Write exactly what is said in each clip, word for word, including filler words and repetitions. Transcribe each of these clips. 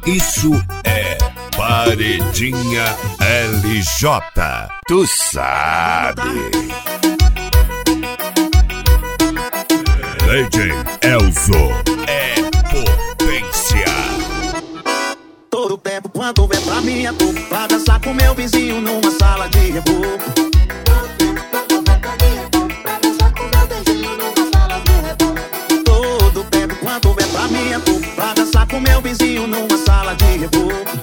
Isso é Paredinha L J. Tu sabe. D J Elzo é potência. Todo tempo quando vem pra minha boca, pra dançar com meu vizinho numa sala de reboco. Todo tempo quando vem pra minha boca, pra dançar com meu vizinho numa sala de reboco.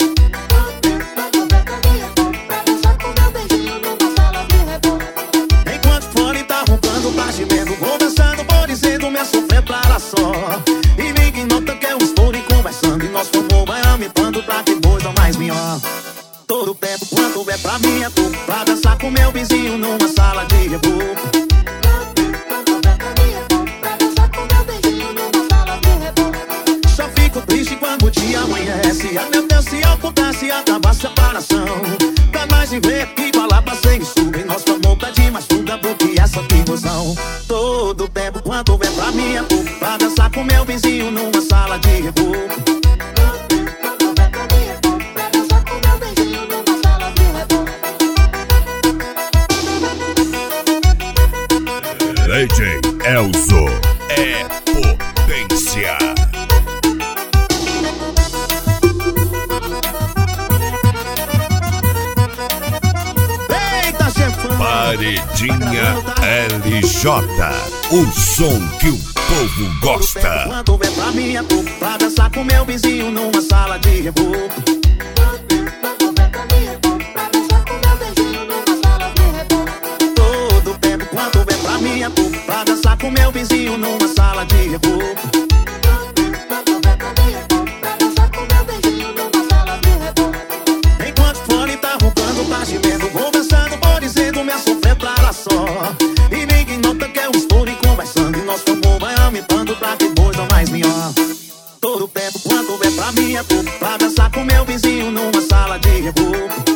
Enquanto o fone tá roncando, tá gemendo, vou dançando, vou dizendo minha sofrer pra só. E ninguém nota que eu estou e conversando, e nosso amor vai aumentando pra depois não mais melhor. Todo tempo quando vem pra minha boca, pra dançar com meu vizinho numa sala de reboco. Só fico triste quando o dia amanhece. Ah, meu Deus, se eu pudesse acabar a separação. Pra mais viver e falar pra sem isso. E nosso amor pede mais fuga do que essa ilusão. Todo tempo quando vem pra minha boca, pra dançar com meu vizinho numa sala de reboco. D J Elzo é potência. Eita, chefão! Paredinha L J, o som que o povo gosta. Quando vem pra minha boca, pra dançar com meu vizinho numa sala de reboco. Todo tempo quando vem pra minha boca, pra dançar com meu vizinho numa sala de reboco. Enquanto o fone tá roncando, tá gemendo, vou dançando, vou dizendo minha sofrer pra lá só. E ninguém nota que eu estou e conversando, e nosso amor vai aumentando pra depois não mais melhor. Todo tempo quando vem pra minha boca, pra dançar com meu vizinho numa sala de reboco.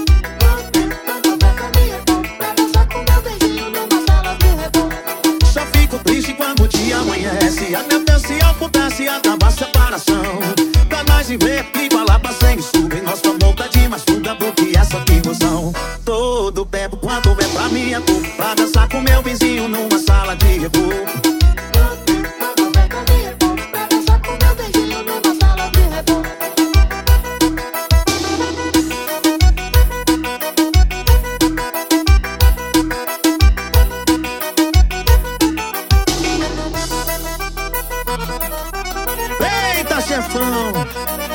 Só fico triste quando o dia amanhece. Ah, meu Deus, se eu pudesse acabar a separação. Pra nós viver e falar pra sem isso. E nosso amor pede mais fuga do que essa ilusão. Todo tempo quando vem pra minha boca, pra dançar com meu vizinho numa sala de reboco. Eita, chefão!